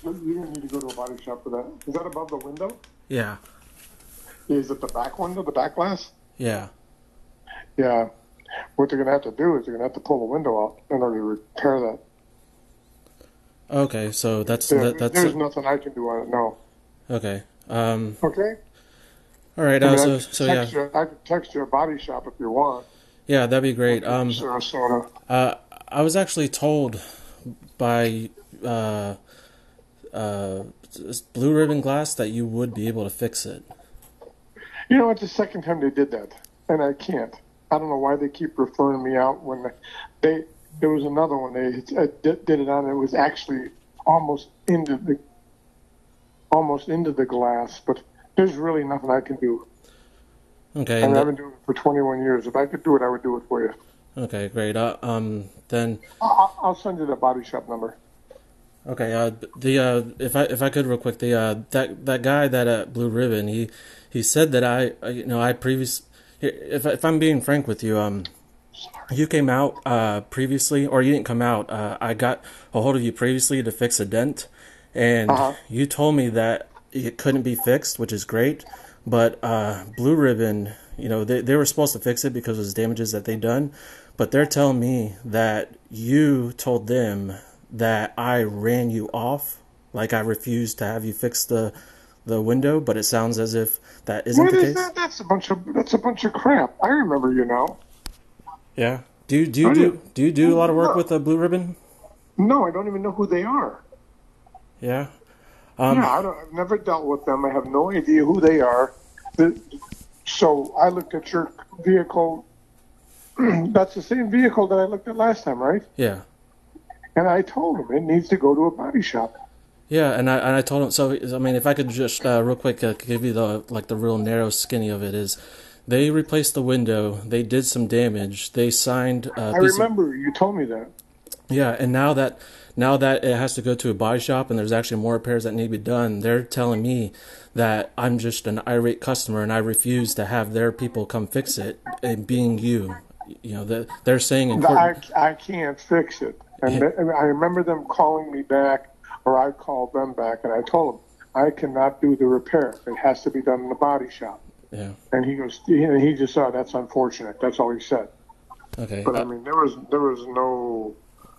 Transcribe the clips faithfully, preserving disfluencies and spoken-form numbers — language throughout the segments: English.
So you don't need to go to a body shop for that. Is that above the window? Yeah. Is it the back window, the back glass? Yeah. Yeah. What they're going to have to do is they're going to have to pull the window out in order to repair that. Okay, so that's Yeah, that, that's there's uh, nothing I can do on it, no. okay. Um. Okay? All right. I Uh, mean, I so can so yeah. text you, I can text you a body shop if you want. Yeah, that'd be great. Um. Sarasota. Uh, I was actually told by uh, uh, Blue Ribbon Glass that you would be able to fix it. You know, it's the second time they did that, and I can't. I don't know why they keep referring me out when they, they there was another one they uh, did, did it on. And it was actually almost into the almost into the glass, but there's really nothing I can do. Okay. I mean, And I've been doing it for twenty-one years. If I could do it, I would do it for you. okay, great. Uh, um, then I'll, I'll send you the body shop number. okay. Uh, the uh, if I if I could real quick, the uh, that that guy that at Blue Ribbon, he he said that I uh, you know I previous if if I'm being frank with you, um, you came out uh previously, or you didn't come out. Uh, I got a hold of you previously to fix a dent, and Uh-huh. you told me that it couldn't be fixed, which is great. But uh, Blue Ribbon, you know, they they were supposed to fix it because of the damages that they done, but they're telling me that you told them that I ran you off, like I refused to have you fix the the window. But it sounds as if that isn't What the is case. that? That's a bunch of that's a bunch of crap. I remember you now. Yeah. Do you do you I do do. do you do a lot of work No. with a Blue Ribbon? No, I don't even know who they are. Yeah. Um, Yeah, I don't, I've never dealt with them. I have no idea who they are. The, so I looked at your vehicle. That's the same vehicle that I looked at last time, right? Yeah. And I told him it needs to go to a body shop. Yeah, and I and I told him. So I mean, if I could just uh, real quick uh, give you the like the real narrow skinny of it is, they replaced the window. They did some damage. They signed. A I piece of, remember you told me that. yeah, and now that now that it has to go to a body shop and there's actually more repairs that need to be done, they're telling me that I'm just an irate customer and I refuse to have their people come fix it. And being you, you know, they're, they're saying in court. I, I can't fix it. And Yeah. I remember them calling me back, or I called them back, and I told them, I cannot do the repair. It has to be done in the body shop. Yeah. And he goes, he, he just said, that's unfortunate. That's all he said. Okay. But I Uh, mean, there was there was no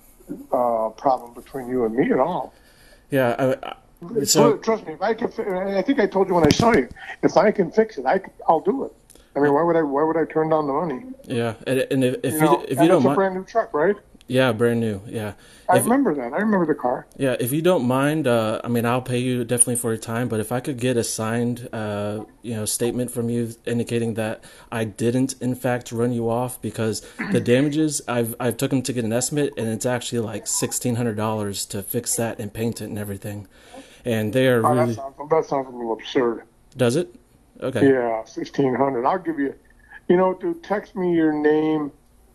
uh, problem between you and me at all. yeah. I, I, So, so trust me, if I can, fi- I think I told you when I saw you, if I can fix it, I, c- I'll do it. I mean, why would I? Why would I turn down the money? yeah, and, and if, if You you, know, if and you don't it's a mind, brand new truck, right? yeah, brand new. Yeah. I If, remember that. I remember the car. Yeah, if you don't mind, uh, I mean, I'll pay you definitely for your time. But if I could get a signed, uh, you know, statement from you indicating that I didn't, in fact, run you off, because the damages I've I've took them to get an estimate, and it's actually like sixteen hundred dollars to fix that and paint it and everything, and they are Oh, that really. sounds that sounds a little absurd. Does it? Okay. Yeah, sixteen hundred. I'll give you. You know, dude, text me your name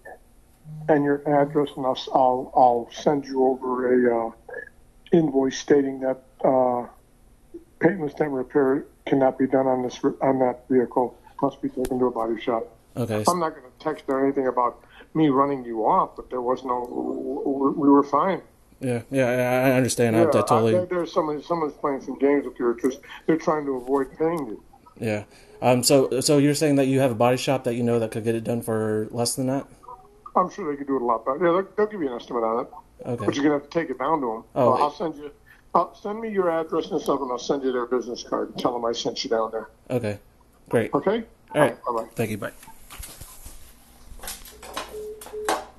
and your address, and I'll I'll, I'll send you over a uh, invoice stating that uh, paintless stamp repair cannot be done on this on that vehicle. Must be taken to a body shop. Okay. I'm not going to text or anything about me running you off, but there was no. We were fine. Yeah. Yeah. I I understand. I, Yeah, I totally. I, there's someone someone's playing some games with you because they're trying to avoid paying you. Yeah. Um. So so you're saying that you have a body shop that you know that could get it done for less than that? I'm sure they could do it a lot better. Yeah, they'll, they'll give you an estimate on it. Okay. But you're gonna have to take it down to them. Oh, Uh, I'll send you. I'll send me your address and stuff, and I'll send you their business card and tell them I sent you down there. Okay. Great. Okay. All right. Bye bye. Thank you. Bye.